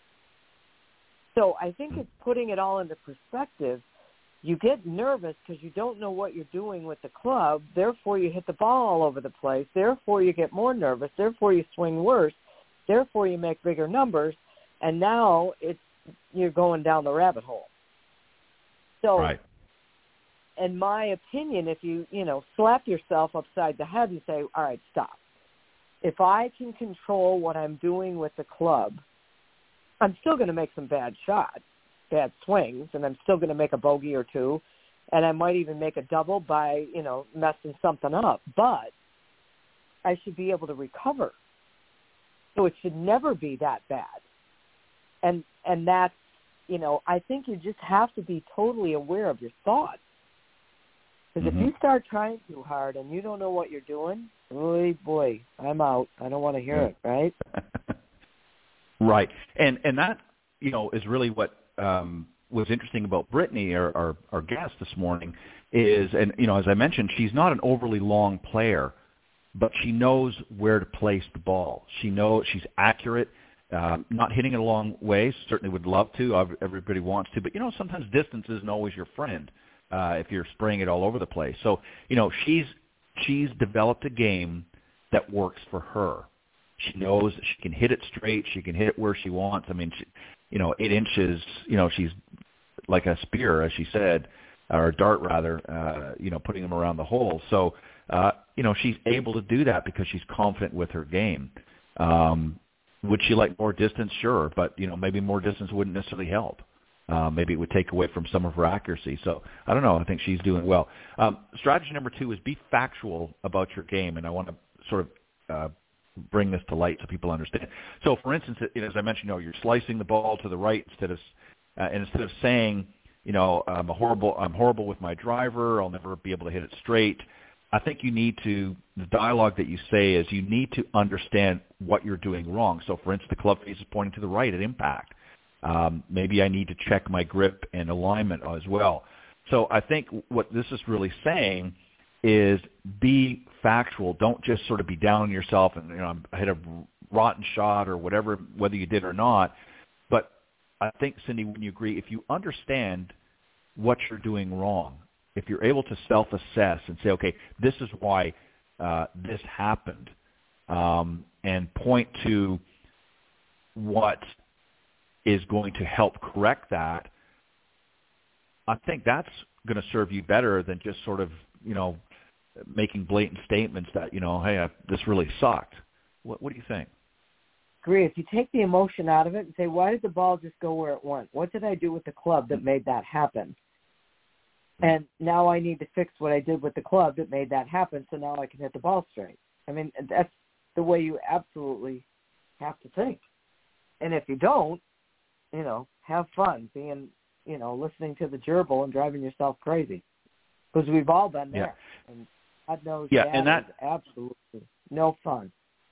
So I think it's putting it all into perspective. You get nervous because you don't know what you're doing with the club. Therefore, you hit the ball all over the place. Therefore, you get more nervous. Therefore, you swing worse. Therefore, you make bigger numbers. And now it's you're going down the rabbit hole. So, right. in my opinion, if you, you know, slap yourself upside the head and say, all right, stop. If I can control what I'm doing with the club, I'm still going to make some bad shots. Bad swings, and I'm still going to make a bogey or two, and I might even make a double by, you know, messing something up. But I should be able to recover. So it should never be that bad. And and that's, you know, I think you just have to be totally aware of your thoughts. Because mm-hmm. if you start trying too hard and you don't know what you're doing, oh boy, I'm out. I don't want to hear yeah. it, right? Right. And and that, you know, is really what um, was interesting about Brittany, our, our, our guest this morning, is, and, you know, as I mentioned, she's not an overly long player, but she knows where to place the ball. She knows she's accurate, uh, not hitting it a long way. Certainly would love to. Everybody wants to. But, you know, sometimes distance isn't always your friend uh, if you're spraying it all over the place. So, you know, she's she's developed a game that works for her. She knows that she can hit it straight. She can hit it where she wants. I mean, she, you know, eight inches, you know, she's like a spear, as she said, or a dart rather, uh, you know, putting them around the hole. So, uh, you know, she's able to do that because she's confident with her game. Um, would she like more distance? Sure. But, you know, maybe more distance wouldn't necessarily help. Uh, maybe it would take away from some of her accuracy. So I don't know. I think she's doing well. Um, strategy number two is be factual about your game. And I want to sort of uh, bring this to light so people understand. So, for instance, as I mentioned, you know, you're slicing the ball to the right instead of, uh, and instead of saying, you know, I'm a horrible, I'm horrible with my driver, I'll never be able to hit it straight. I think you need to, the dialogue that you say is you need to understand what you're doing wrong. So, for instance, the club face is pointing to the right at impact. Um, maybe I need to check my grip and alignment as well. So I think what this is really saying is be factual. Don't just sort of be down on yourself and, you know, I hit a rotten shot or whatever, whether you did or not. But I think, Cindy, when you agree, if you understand what you're doing wrong, if you're able to self-assess and say, okay, this is why uh, this happened, um, and point to what is going to help correct that, I think that's going to serve you better than just sort of, you know, making blatant statements that, you know, hey, I, this really sucked. What, what do you think? Agree. If you take the emotion out of it and say, why did the ball just go where it went? What did I do with the club that made that happen? And now I need to fix what I did with the club that made that happen so now I can hit the ball straight. I mean, that's the way you absolutely have to think. And if you don't, you know, have fun being, you know, listening to the gerbil and driving yourself crazy. Because we've all been there. Yeah. And God knows yeah, that, and that is absolutely no fun.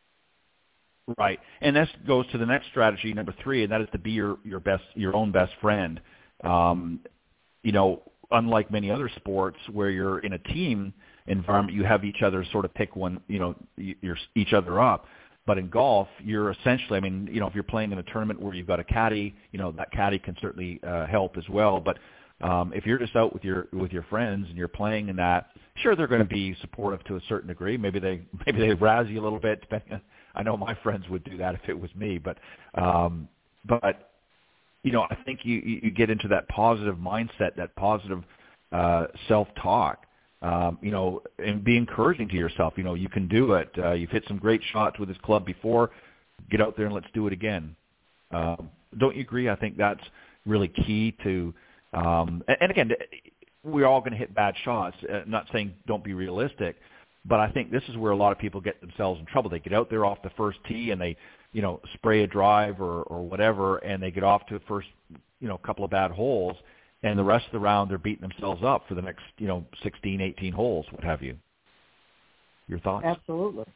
Right. And this goes to the next strategy, number three, and that is to be your, your best, your own best friend. Um, you know, unlike many other sports where you're in a team environment, you have each other sort of pick one, you know, you're each other up. But in golf, you're essentially, I mean, you know, if you're playing in a tournament where you've got a caddy, you know, that caddy can certainly uh, help as well. But um, if you're just out with your with your friends and you're playing in that, sure, they're going to be supportive to a certain degree. Maybe they maybe they razz you a little bit. Depending on, I know my friends would do that if it was me. But um, but you know, I think you you get into that positive mindset, that positive uh, self-talk. Um, you know, and be encouraging to yourself. You know, you can do it. Uh, you've hit some great shots with this club before. Get out there and let's do it again. Um, don't you agree? I think that's really key to. Um, and, and again, we're all going to hit bad shots. Uh, not saying don't be realistic, but I think this is where a lot of people get themselves in trouble. They get out there off the first tee and they, you know, spray a drive or, or whatever, and they get off to the first, you know, couple of bad holes. And the rest of the round, they're beating themselves up for the next, you know, sixteen, eighteen holes, what have you. Your thoughts? Absolutely.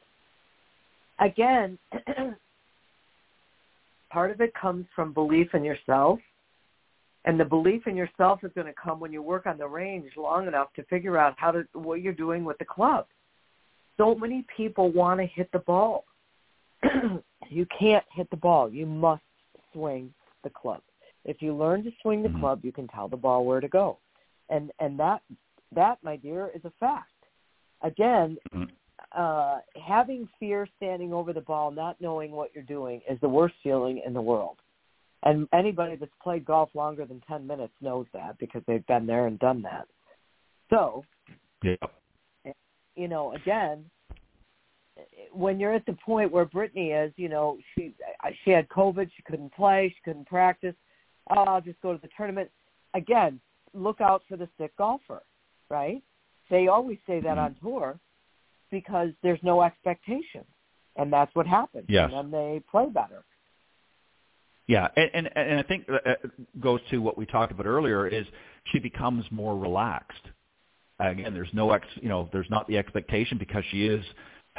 Again, part of it comes from belief in yourself. And the belief in yourself is going to come when you work on the range long enough to figure out how to what you're doing with the club. So many people want to hit the ball. You can't hit the ball. You must swing the club. If you learn to swing the mm-hmm. club, you can tell the ball where to go. And and that, that my dear, is a fact. Again, mm-hmm. uh, having fear standing over the ball, not knowing what you're doing, is the worst feeling in the world. And anybody that's played golf longer than ten minutes knows that because they've been there and done that. So, yeah. you know, again, when you're at the point where Brittany is, you know, she she had COVID, she couldn't play, she couldn't practice. Oh, I'll just go to the tournament. Again, look out for the sick golfer, right? They always say that on tour because there's no expectation, and that's what happens. Yes. And then they play better. Yeah, and, and, and I think it goes to what we talked about earlier is she becomes more relaxed. Again, there's no ex, you know, there's not the expectation because she is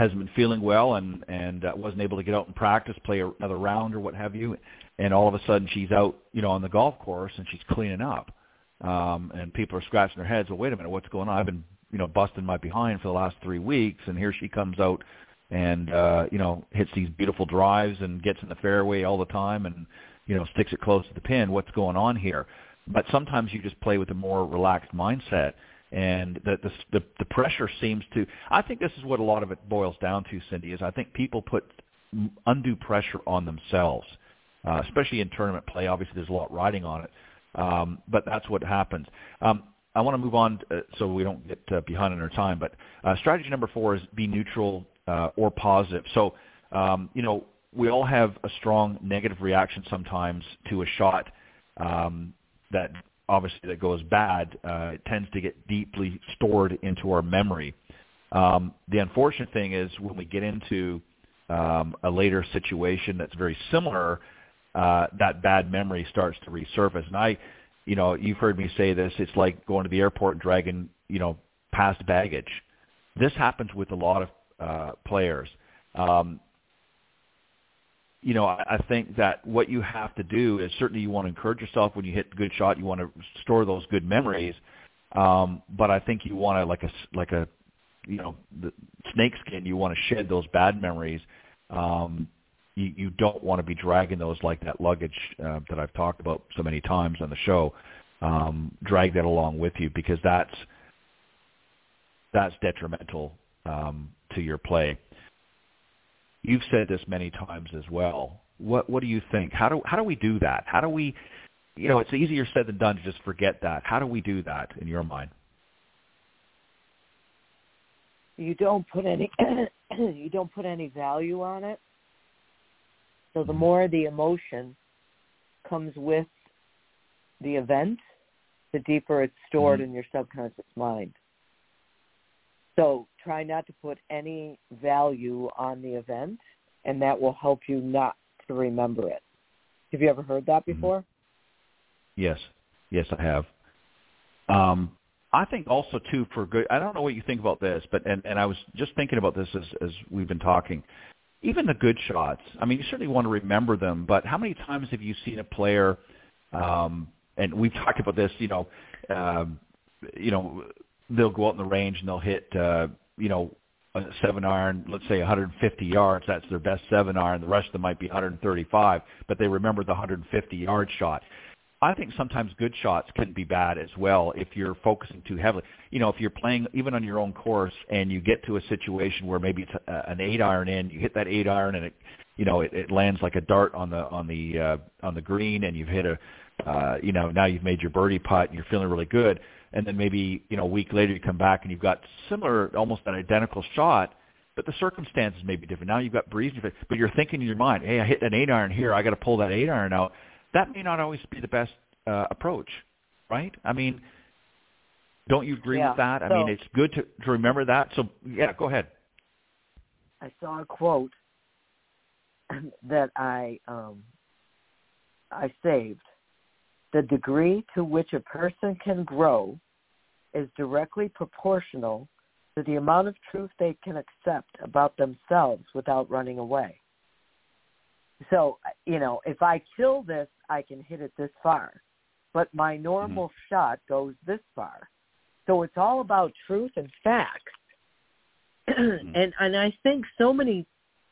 hasn't been feeling well and and uh, wasn't able to get out and practice, play another round or what have you, and all of a sudden she's out, you know, on the golf course and she's cleaning up, um, and people are scratching their heads. Well, wait a minute, what's going on? I've been, you know, busting my behind for the last three weeks, and here she comes out and uh, you know, hits these beautiful drives and gets in the fairway all the time and, you know, sticks it close to the pin. What's going on here? But sometimes you just play with a more relaxed mindset. And the, the the the pressure seems to. I think this is what a lot of it boils down to, Cindy. Is I think people put undue pressure on themselves, uh, especially in tournament play. Obviously, there's a lot riding on it, um, but that's what happens. Um, I want to move on uh, so we don't get uh, behind on our time. But uh, strategy number four is be neutral uh, or positive. So um, you know, we all have a strong negative reaction sometimes to a shot um, that. Obviously that goes bad, uh, it tends to get deeply stored into our memory. Um, the unfortunate thing is when we get into um, a later situation that's very similar, uh, that bad memory starts to resurface. And I, you know, you've heard me say this, it's like going to the airport and dragging, you know, past baggage. This happens with a lot of uh, players. Um, You know, I think that what you have to do is certainly you want to encourage yourself when you hit a good shot. You want to store those good memories, um, but I think you want to like a like a you know the snakeskin. You want to shed those bad memories. Um, you, you don't want to be dragging those like that luggage uh, that I've talked about so many times on the show. Um, drag that along with you because that's that's detrimental um, to your play. You've said this many times as well. What what do you think? How do how do we do that? How do we, you know, it's easier said than done to just forget that. How do we do that in your mind? You don't put any you don't put any value on it. So the more the emotion comes with the event, the deeper it's stored mm-hmm. in your subconscious mind. So try not to put any value on the event, and that will help you not to remember it. Have you ever heard that before? Mm-hmm. Yes. Yes, I have. Um, I think also, too, for good – I don't know what you think about this, but and, and I was just thinking about this as, as we've been talking. Even the good shots, I mean, you certainly want to remember them, but how many times have you seen a player um, – and we've talked about this, you know, um, you know – they'll go out in the range and they'll hit, uh, you know, a seven iron, let's say one hundred fifty yards. That's their best seven iron. The rest of them might be one hundred thirty-five, but they remember the one hundred fifty yard shot. I think sometimes good shots can be bad as well if you're focusing too heavily. You know, if you're playing even on your own course and you get to a situation where maybe it's a, an eight iron in, you hit that eight iron and it, you know, it, it lands like a dart on the on the uh, on the green, and you've hit a, uh, you know, now you've made your birdie putt and you're feeling really good. And then maybe, you know, a week later you come back and you've got similar, almost an identical shot, but the circumstances may be different. Now you've got breeze, but you're thinking in your mind, hey, I hit an eight iron here, I got to pull that eight iron out. That may not always be the best uh, approach, right? I mean, don't you agree yeah, with that? I so, mean, it's good to, to remember that. So, yeah, go ahead. I saw a quote that I um, I saved. The degree to which a person can grow is directly proportional to the amount of truth they can accept about themselves without running away. So, you know, if I kill this, I can hit it this far, but my normal mm-hmm. shot goes this far. So it's all about truth and facts. mm-hmm. and and I think so many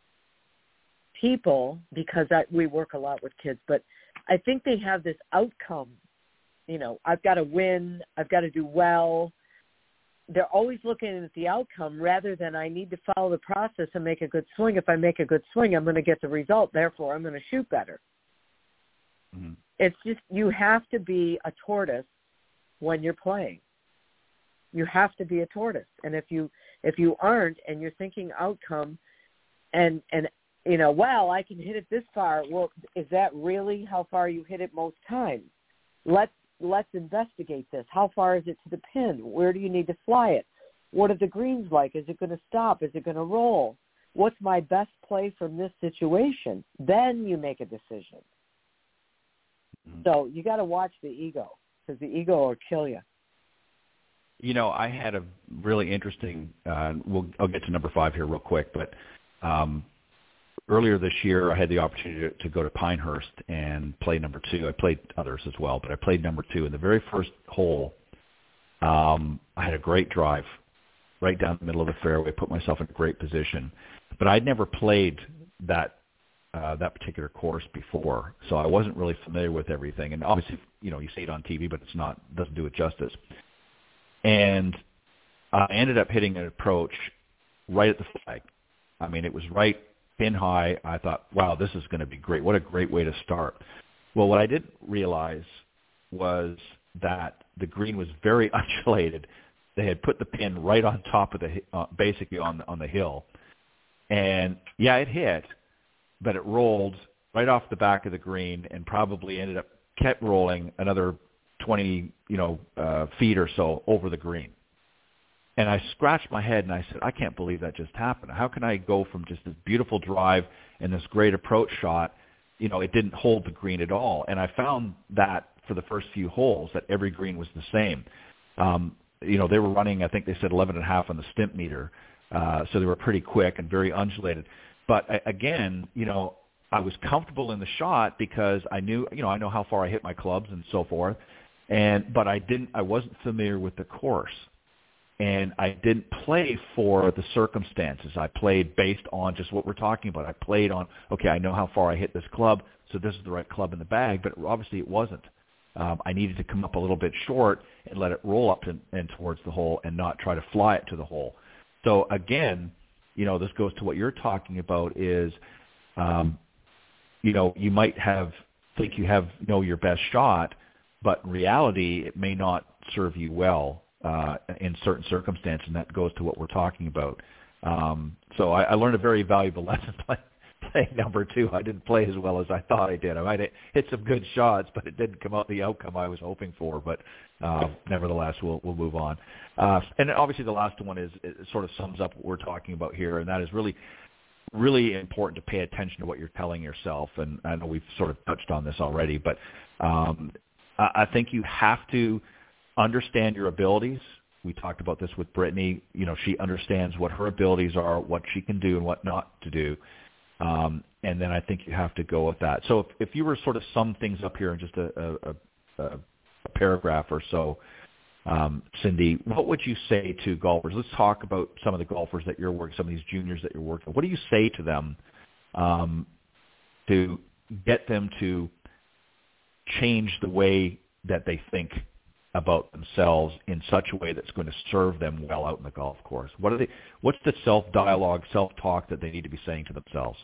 people, because I, we work a lot with kids, but I think they have this outcome, you know, I've got to win, I've got to do well. They're always looking at the outcome rather than I need to follow the process and make a good swing. If I make a good swing, I'm going to get the result. Therefore, I'm going to shoot better. Mm-hmm. It's just you have to be a tortoise when you're playing. You have to be a tortoise. And if you if you aren't and you're thinking outcome and and you know, well, I can hit it this far. Well, is that really how far you hit it most times? Let's let's investigate this. How far is it to the pin? Where do you need to fly it? What are the greens like? Is it going to stop? Is it going to roll? What's my best play from this situation? Then you make a decision. Mm-hmm. So you got to watch the ego because the ego will kill you. You know, I had a really interesting. Uh, we'll I'll get to number five here real quick, but um, earlier this year I had the opportunity to, to go to Pinehurst and play number two. I played others as well, but I played number two. In the very first hole, um, I had a great drive right down the middle of the fairway, put myself in a great position. But I'd never played that uh, that particular course before, so I wasn't really familiar with everything. And obviously, you know, you see it on T V, but it's not doesn't do it justice. And I ended up hitting an approach right at the flag. I mean, it was right pin high. I thought, wow, this is going to be great. What a great way to start. Well, what I didn't realize was that the green was very undulated. They had put the pin right on top of the, uh, basically on the, on the hill. And, yeah, it hit, but it rolled right off the back of the green and probably ended up, kept rolling another twenty, you know, uh, feet or so over the green. And I scratched my head and I said, I can't believe that just happened. How can I go from just this beautiful drive and this great approach shot, you know, it didn't hold the green at all. And I found that for the first few holes that every green was the same. Um, you know, they were running, I think they said eleven and a half on the stimp meter. Uh, so they were pretty quick and very undulated. But again, you know, I was comfortable in the shot because I knew, you know, I know how far I hit my clubs and so forth. And, but I didn't, I wasn't familiar with the course. And I didn't play for the circumstances. I played based on just what we're talking about. I played on, okay, I know how far I hit this club, so this is the right club in the bag, but obviously it wasn't. Um, I needed to come up a little bit short and let it roll up to, and towards the hole and not try to fly it to the hole. So again, you know, this goes to what you're talking about is, um, you know, you might have think you have know your best shot, but in reality, it may not serve you well uh, in certain circumstances, and that goes to what we're talking about. Um, so I, I learned a very valuable lesson playing, playing number two. I didn't play as well as I thought I did. I might hit some good shots, but it didn't come out the outcome I was hoping for. But uh, nevertheless, we'll we'll move on. Uh, and obviously, the last one is it sort of sums up what we're talking about here, and that is really really important to pay attention to what you're telling yourself. And I know we've sort of touched on this already, but um, I, I think you have to understand your abilities. We talked about this with Brittany. You know, she understands what her abilities are, what she can do and what not to do. Um, and then I think you have to go with that. So if, if you were sort of sum things up here in just a, a, a, a paragraph or so, um, Cindy, what would you say to golfers? Let's talk about some of the golfers that you're working, some of these juniors that you're working with. What do you say to them um, to get them to change the way that they think about themselves in such a way that's going to serve them well out in the golf course? What are they? What's the self-dialogue, self-talk that they need to be saying to themselves?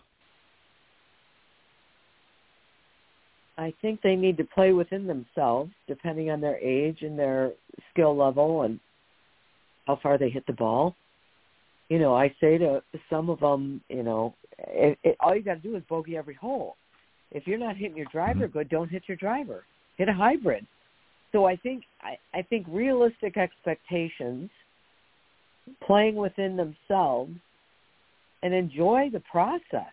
I think they need to play within themselves, depending on their age and their skill level and how far they hit the ball. You know, I say to some of them, you know, it, it, all you got to do is bogey every hole. If you're not hitting your driver mm-hmm. good, don't hit your driver. Hit a hybrid. So I think I, I think realistic expectations, playing within themselves, and enjoy the process.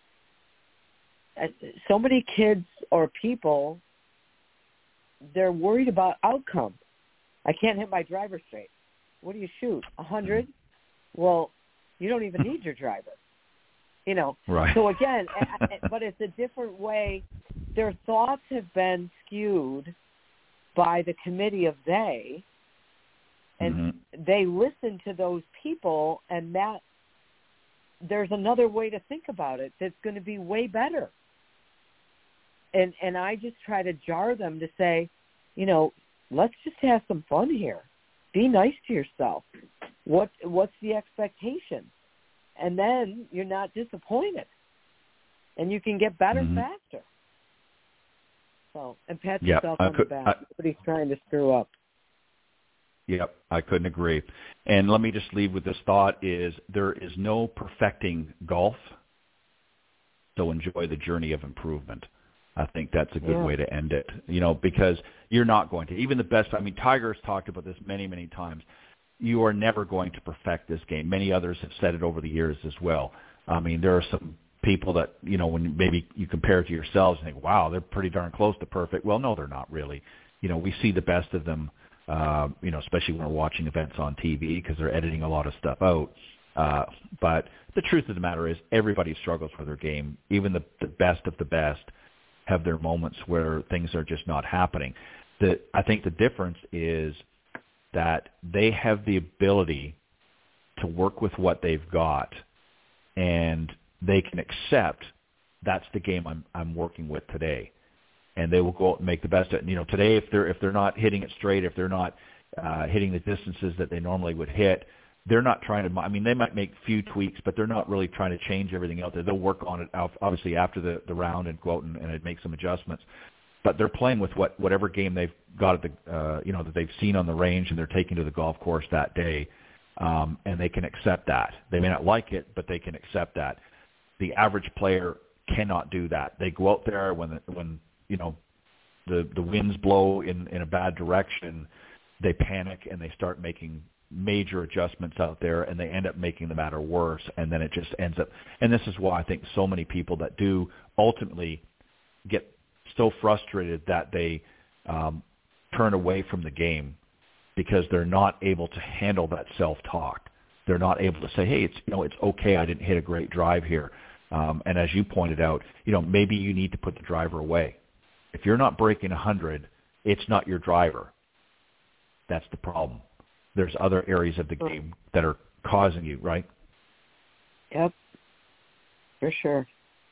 So many kids or people, they're worried about outcome. I can't hit my driver straight. What do you shoot? A hundred? Well, you don't even need your driver. You know. Right. So again, but it's a different way. Their thoughts have been skewed by the committee of they, and mm-hmm. they listen to those people, and that there's another way to think about it that's going to be way better. And and I just try to jar them to say, you know, let's just have some fun here. Be nice to yourself. What what's the expectation? And then you're not disappointed, and you can get better mm-hmm. faster. So, and pat yep, yourself I on could, the back. I, Nobody's trying to screw up. Yep, I couldn't agree. And let me just leave with this thought is there is no perfecting golf, so enjoy the journey of improvement. I think that's a good yeah. way to end it, you know, because you're not going to. Even the best, I mean, Tiger's talked about this many, many times. You are never going to perfect this game. Many others have said it over the years as well. I mean, there are some people that, you know, when maybe you compare it to yourselves and think, wow, they're pretty darn close to perfect. Well, no, they're not really. You know, we see the best of them uh, you know, especially when we're watching events on T V because they're editing a lot of stuff out. Uh, but the truth of the matter is everybody struggles with their game. Even the, the best of the best have their moments where things are just not happening. The, I think the difference is that they have the ability to work with what they've got, and they can accept that's the game I'm I'm working with today, and they will go out and make the best of it. You know, today if they're if they're not hitting it straight, if they're not uh, hitting the distances that they normally would hit, they're not trying to. I mean, they might make a few tweaks, but they're not really trying to change everything out there. They'll work on it obviously after the, the round and go out and, and make some adjustments. But they're playing with what whatever game they've got at the uh, you know that they've seen on the range and they're taking to the golf course that day, um, and they can accept that. They may not like it, but they can accept that. The average player cannot do that. They go out there when the, when you know the the winds blow in, in a bad direction, they panic and they start making major adjustments out there, and they end up making the matter worse, and then it just ends up. And this is why I think so many people that do ultimately get so frustrated that they um, turn away from the game because they're not able to handle that self-talk. They're not able to say, hey, it's you know it's okay, I didn't hit a great drive here. Um, and as you pointed out, you know maybe you need to put the driver away. If you're not breaking one hundred, it's not your driver. That's the problem. There's other areas of the game that are causing you, right? Yep, for sure.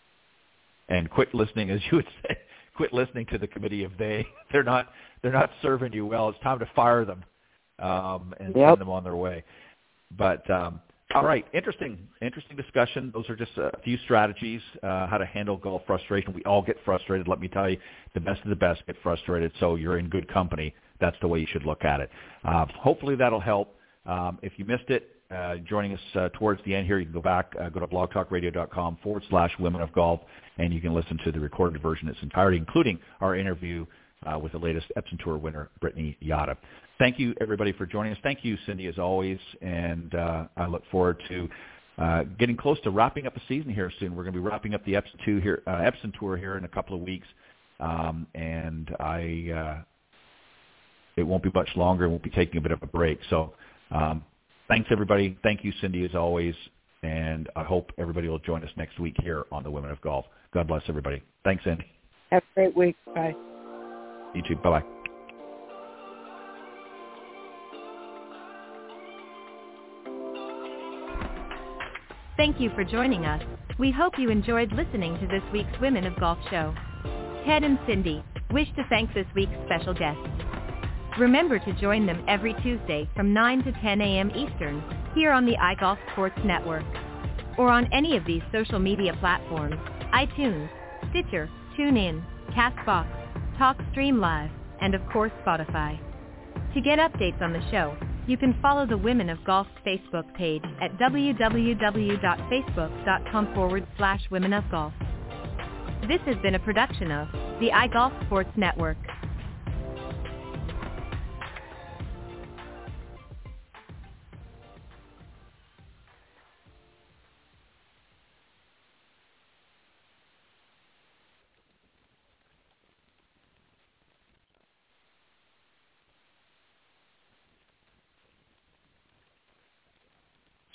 And quit listening, as you would say. Quit listening to the committee of they. They're not. They're not serving you well. It's time to fire them um, and yep. send them on their way. But um, all right, interesting, interesting discussion. Those are just a few strategies uh, how to handle golf frustration. We all get frustrated. Let me tell you, the best of the best get frustrated. So you're in good company. That's the way you should look at it. Uh, hopefully that'll help. Um, if you missed it, uh, joining us uh, towards the end here, you can go back, uh, go to blogtalkradio.com forward slash women of golf, and you can listen to the recorded version in its entirety, including our interview uh, with the latest Epson Tour winner, Brittany Yada. Thank you, everybody, for joining us. Thank you, Cindy, as always, and uh, I look forward to uh, getting close to wrapping up the season here soon. We're going to be wrapping up the Epson, two here, uh, Epson Tour here in a couple of weeks, um, and I uh, it won't be much longer. We'll be taking a bit of a break. So um, thanks, everybody. Thank you, Cindy, as always, and I hope everybody will join us next week here on the Women of Golf. God bless everybody. Thanks, Cindy. Have a great week. Bye. You too. Bye-bye. Thank you for joining us. We hope you enjoyed listening to this week's Women of Golf show. Ted and Cindy wish to thank this week's special guests. Remember to join them every Tuesday from nine to ten a.m. Eastern here on the iGolf Sports Network or on any of these social media platforms, iTunes, Stitcher, TuneIn, CastBox, TalkStream Live, and of course Spotify. To get updates on the show, you can follow the Women of Golf's Facebook page at www.facebook.com forward slash Women of Golf. This has been a production of the iGolf Sports Network.